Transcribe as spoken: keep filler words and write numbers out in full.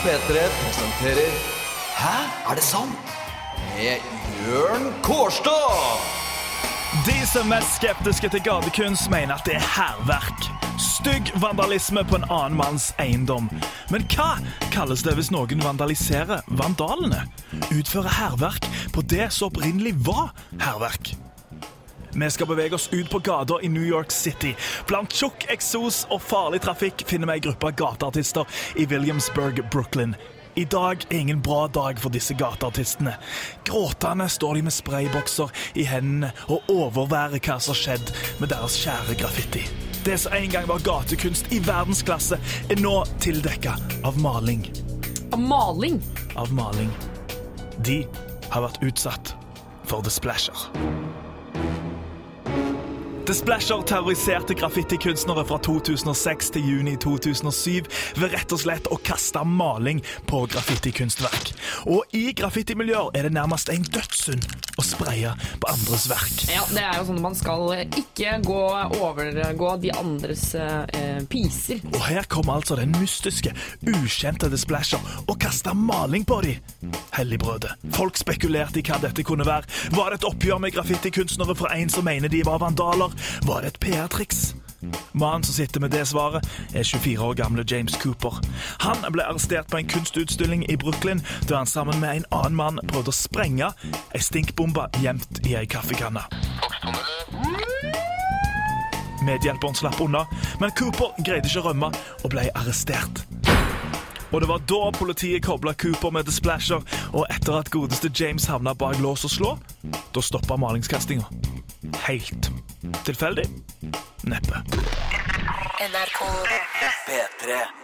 P tre presenterer Hæ? Er det sant? Med Jørn Kårstad. De som er mest skeptiske til gatekunst mener at det er hærverk. Stygg vandalisme på en annen manns eiendom. Men hva kalles det hvis noen vandaliserer vandalene? Utfører hærverk på det som opprinnelig var hærverk. Vi skal bevege oss ut på gater i New York City. Blant tjukk eksos og farlig trafikk finner vi en gruppe gateartister i Williamsburg, Brooklyn. I dag er ingen bra dag for disse gateartistene. Gråtende står de med spraybokser i hendene og overværer hva som har skjedd med deres kjære graffiti. Det som en gang var gatekunst i verdensklasse er nå tildekket av maling. Av maling? Av maling. De har vært utsatt for The Splasher. The Splasher terroriserte graffitikunstnere fra to tusen og seks til juni to tusen og syv ved rett og slett å kaste maling på graffitikunstverk. Og i graffitimiljøer er det nærmest en dødssynd å spraye på andres verk. Ja, det er jo sånn at man skal ikke gå overgå de andres eh, piser. Og her kom altså den mystiske, ukjente The Splasher og kastet maling på de. Helligbrødet. Folk spekulerte i hva dette kunne være. Var det et oppgjør med graffitikunstnere fra en som mener de var vandaler? Var det et P R-triks? Mannen som sitter med det svaret er tjuefire år gamle James Cooper. Han ble arrestert på en kunstutstilling i Brooklyn da han sammen med en annen mann prøvde å sprenge en stinkbombe gjemt i en kaffekanne. Medhjelperen slapp unna, men Cooper greide ikke rømme og ble arrestert. Og det var da politiet koblet Cooper med The Splasher, og etter at godeste James havnet bak lås og slå, da stoppet malingskastinga. Helt tilfeldig? Neppe. P tre